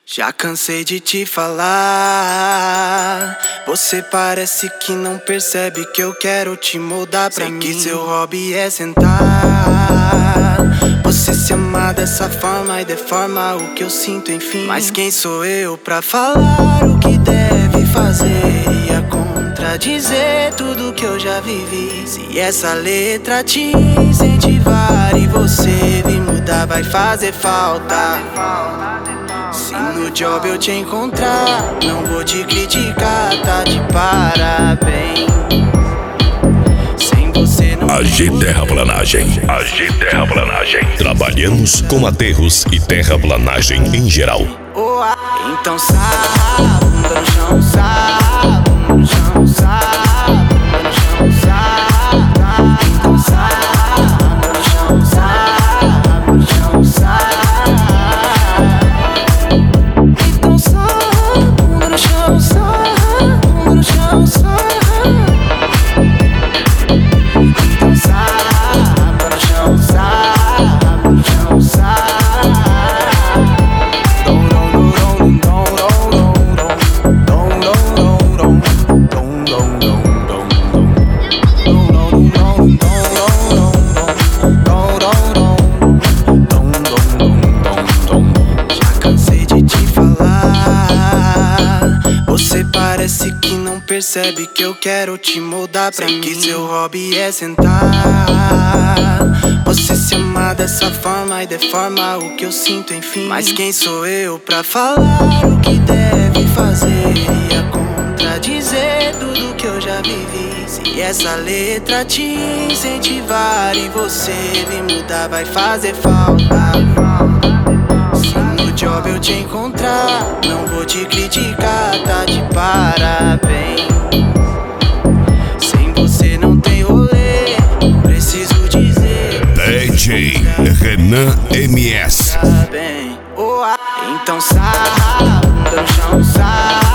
Já cansei de te falar. Você parece que não percebe que eu quero te moldar pra mim. Que seu hobby é sentar. Você se ama dessa forma e deforma o que eu sinto, enfim. Mas quem sou eu pra falar o que deve fazer? Ia contradizer tudo que eu já vivi. Se essa letra te incentivar e você vir mudar, vai fazer falta. Se no job eu te encontrar, não vou te criticar, tá de parabéns. Sem você não AG Terraplanagem. AG Terraplanagem. Trabalhamos com aterros e terraplanagem em geral. Então sabe, bunda no chão, sabe, bunda no chão, sabe, bunda no chão, sabe. Então sabe, bunda no chão, sabe, bunda no chão, sabe. Parece que não percebe que eu quero te moldar pra mim. Que seu hobby é sentar. Você se ama dessa forma e deforma o que eu sinto, enfim. Mas quem sou eu pra falar o que deve fazer? Ia contradizer tudo que eu já vivi. Se essa letra te incentivar e você vir mudar, vai fazer falta. Se no job eu te encontrar, não vou te criticar, tá de parabéns. Sem você não tem rolê, preciso dizer. DJ Renan MS. Então sabe, bunda no chão, sabe.